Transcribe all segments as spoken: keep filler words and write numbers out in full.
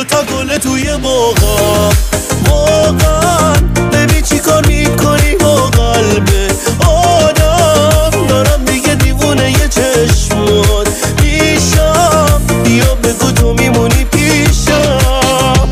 تا گل توی باغم. واقعا ببین چی کار میکنی با قلب آدم. دارم دیگه دیوونه یه چشمات میشم. بیا بگو تو میمونی پیشم.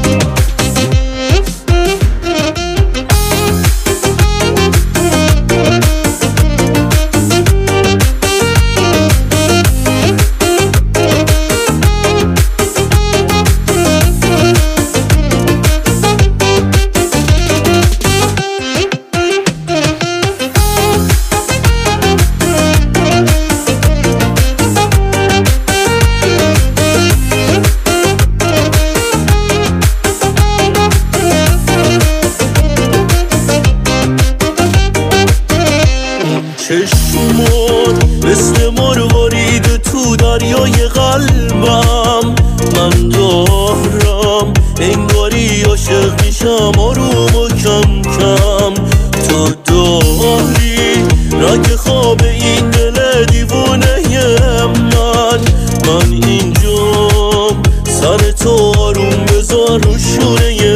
چشمات مثل مروارید تو دریای قلبم. من دارم انگاری عاشق میشم آروم و کم کم. تو داری رنگ خواب این دل دیوونه من. من اینجام سر تو آروم بذار رو شونه